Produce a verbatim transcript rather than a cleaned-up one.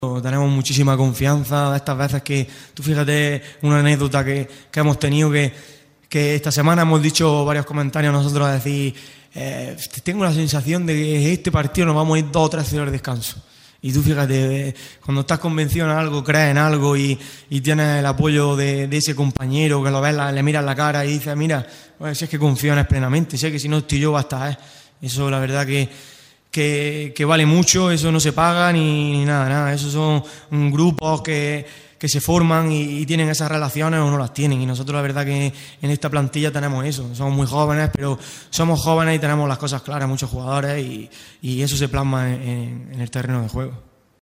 Tenemos muchísima confianza. Estas veces que, tú fíjate, una anécdota que, que hemos tenido, que, que esta semana hemos dicho varios comentarios nosotros a decir, eh, tengo la sensación de que este partido nos vamos a ir dos o tres cero de descanso. Y tú fíjate, cuando estás convencido en algo, crees en algo y, y tienes el apoyo de, de ese compañero que lo ves, la, le miras la cara y dices, mira, pues, si es que confío en él plenamente, sé que si no estoy yo va a estar, ¿eh? Eso la verdad que, que, que vale mucho, eso no se paga ni, ni nada, nada. Esos son um, grupos que, que se forman y, y tienen esas relaciones o no las tienen. Y nosotros la verdad que en esta plantilla tenemos eso. Somos muy jóvenes, pero somos jóvenes y tenemos las cosas claras, muchos jugadores, y, y eso se plasma en, en, en el terreno de juego.